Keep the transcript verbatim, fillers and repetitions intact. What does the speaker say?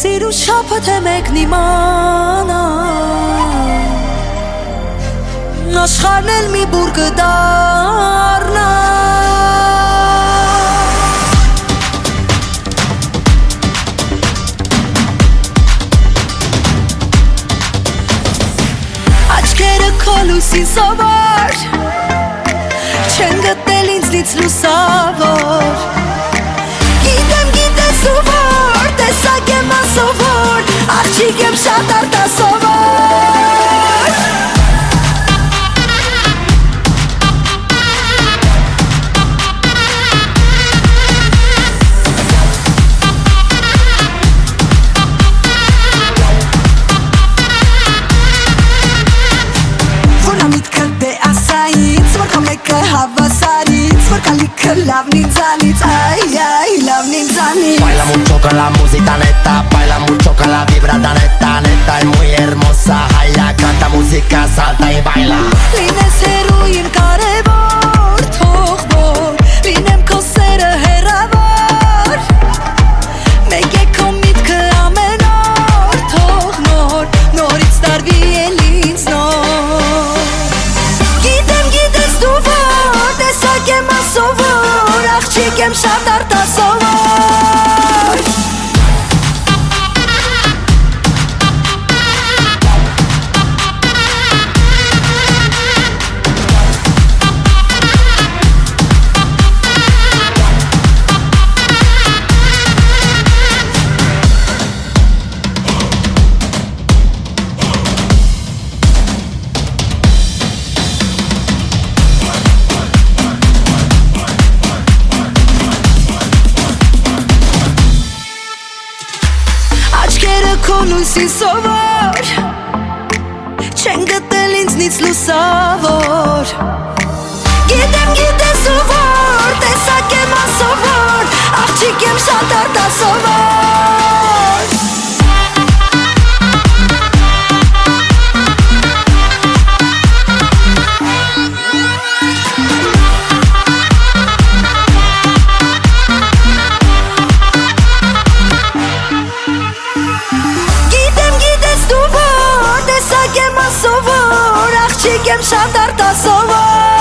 Սիրու շապոթ է մեկն իմանա Աշխարհն էլ մի բուր կդառնա Աչքերը քո լույսին սովոր Չեն գտել ինձնից լուսավոր Գիտեմ գիտես ու որ Տեսակ եմ անսովոր Աղջիկ եմ շատ արտասովոր Love ninzanitz, ay, ay, love ninzanitz Baila mucho con la música neta Baila mucho con la vibra tan neta Neta es muy hermosa Haya canta música, salta y baila Լինես հերույն կարևոր Թող որ Լինեմ քո սերը հեռավոր Մեկ է քո միտքը ամեն օր Թող նոր Նորից տարվի էլ ինձ նոր Գիտեմ գիտես դու որ Տեսակ եմ ասովոր Աղջիկ եմ շատ արտասովոր Քո լույսին սովոր Չեն գտել ինձնից լուսավոր Գիտեմ գիտես ու որ Տեսակ եմ անսովոր Աղջիկ եմ շատ արտասովոր Աղջիկ եմ շատ արտասովոր